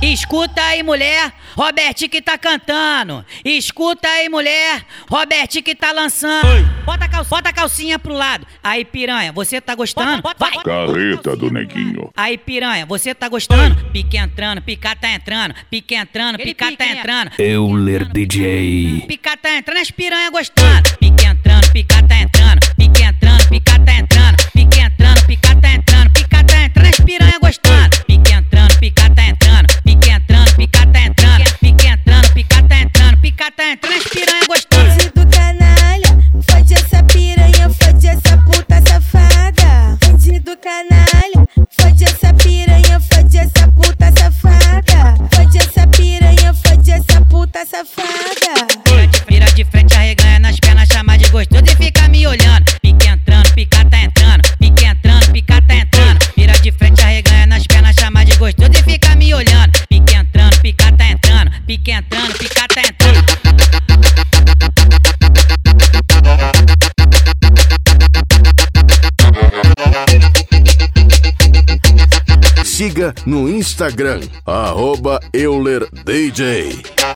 Escuta aí, mulher, Robertinho que tá cantando. Escuta aí, mulher, Robertinho que tá lançando. Bota a calcinha pro lado. Aí, piranha, você tá gostando? Vai. Carreta do neguinho. Aí, piranha, você tá gostando? Pique entrando, pica tá entrando. Pique entrando, pica tá entrando. Euler DJ. Pica tá entrando, as piranha gostando. Pique entrando, pica tá entrando. Pique entrando, pica tá entrando. Pique entrando, pica tá entrando. Pica tá entrando, as piranha gostando. Pique entrando, pica tá entrando. Pique entrando, pica tá entrando. Pique entrando, pica tá entrando. Pica tá entrando, as piranha gostando. Fode do canalha, fode essa piranha, fode essa puta safada. Fode do canalha, fode essa piranha, fode essa puta safada. Fode essa piranha, fode essa puta safada. Vira de frente, arreganha nas pernas, chama de gostoso e fica me olhando. Pique entrando, pica tá entrando. Pique entrando, pica tá entrando. Vira de frente, arreganha nas pernas, chama de gostoso e fica me olhando. Pique entrando, pica tá entrando. Pique entrando, pica tá entrando. Siga no Instagram, @EulerDJ.